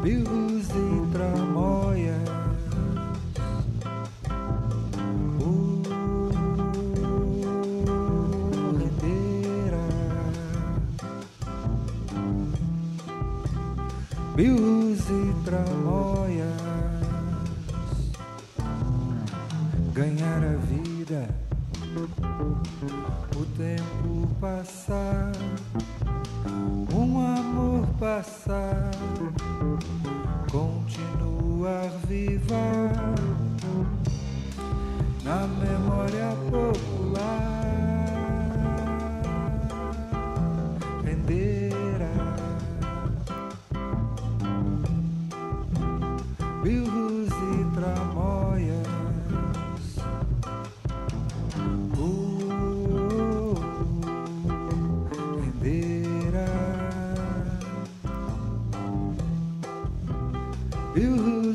bilros e tramóias, rendeira, bilros e tramóias, ganhar a vida, o tempo passar, um amor passar, continuar viva na memória popular, rendeira, bilros e tramóias, rendeira, bilros